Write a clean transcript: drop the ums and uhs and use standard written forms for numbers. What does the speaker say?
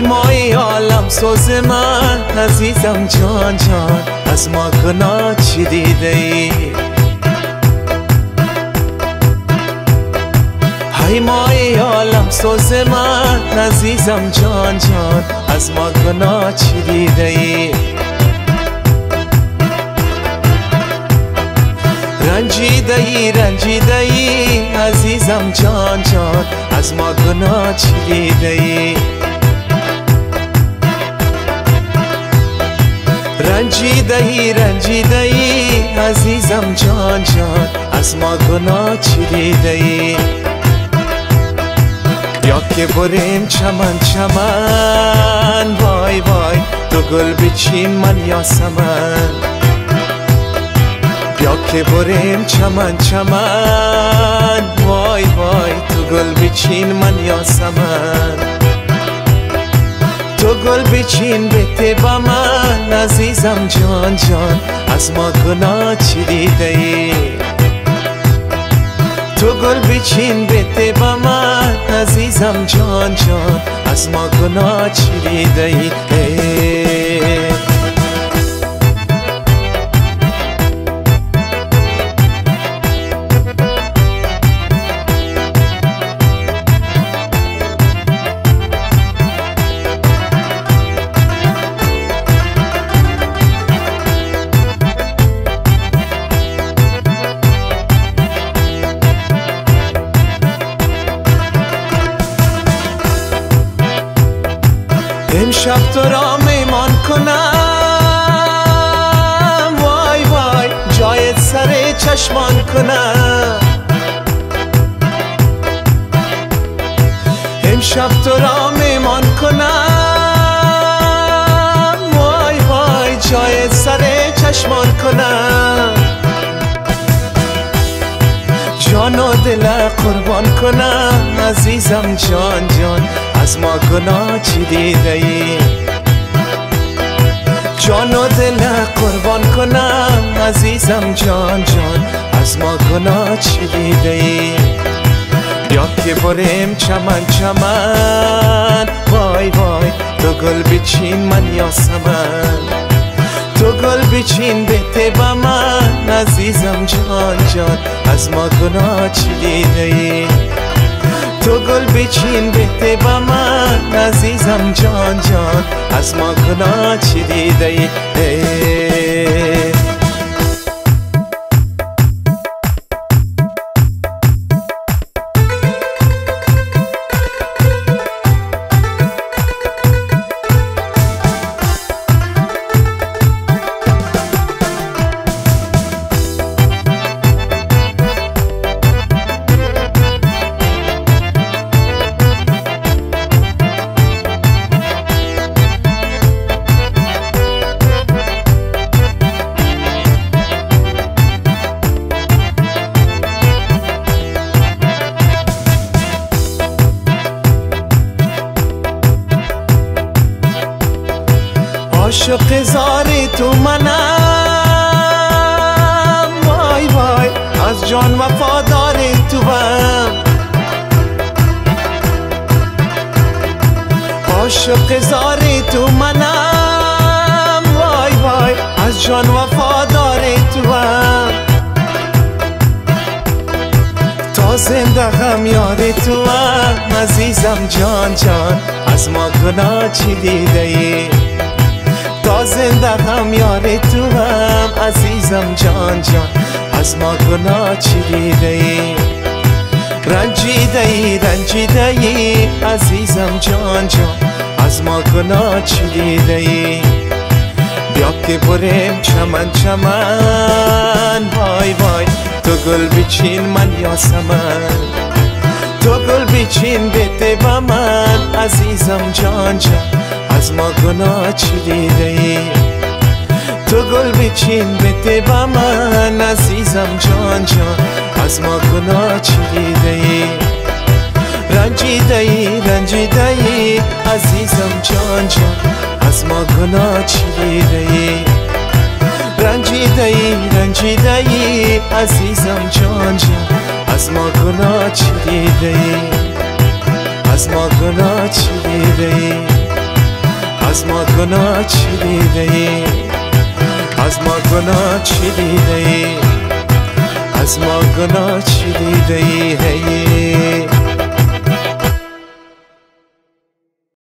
مای عالم سوز من عزیزم جان جان از ما گناه چی دیده ای؟ های مای عالم سوز من عزیزم جان جان از ما گناه چی دیده ای؟ رنجیده ای عزیزم جان جان از ما گناه چی دیده ای؟ رنجیده ای عزیزم جان جان از ما گناه چی دیده ای؟ بیا که بریم چمن چمن وای وای تو گل بچین من یاسمن. بیا که بریم چمن چمن وای وای تو گل بچین من یاسمن. تو گل بچین بده با من عزیزم جان جان از ما گناه چی دیده ای؟ تو گل بچین بده با من عزیزم جان جان از ما گناه چی دیده ای؟ امشب تو را میمان کنم وای وای جایت سر چشمان کنم. امشب تو را میمان کنم وای وای جایت سر چشمان کنم. جان و دل قربان کنم عزیزم جان جان از ما گناه چی دیده ای؟ جان و دل قربان کنم عزیزم جان جان از ما گناه چی دیده ای؟ بیا که بریم چمن چمن وای وای تو گل بچین من یاسمن. تو گل بچین بده با من عزیزم جان جان از ما گناه چی دیده ای؟ تو گل بچین بده با من عزیزم جان جان از ما گناه چی دیده ای؟ عاشق زار تو منم وای وای از جان وفادار تو هم. عاشق زار تو منم وای وای از جان وفادار تو هم. تا زنده غم یار تو هم عزیزم جان جان از ما گناه چی دیده ای؟ تا زنده غم یار تو هم عزیزم جان جان از ما گناه چی دیده ای؟ رنجیده ای عزیزم جان جان از ما گناه چی دیده ای؟ بیا که بریم چمن چمن وای وای تو گل بچین من یاسمن. تو گل بچین بده با من عزیزم جان جان از ما گناه چی دیده ای؟ تو گل بچین بده با من عزیزم جان جان از ما گناه چی دیده ای؟ رنجیده ای عزیزم جان جان از ما گناه چی دیده ای؟ رنجیده ای عزیزم جان جان از ما گناه چی دیده ای؟ از ما گناه چی دیده ای؟ از ما گناه چی دیده ای؟ از ما گناه چی دیده ای؟ از ما گناه چی دیده ای؟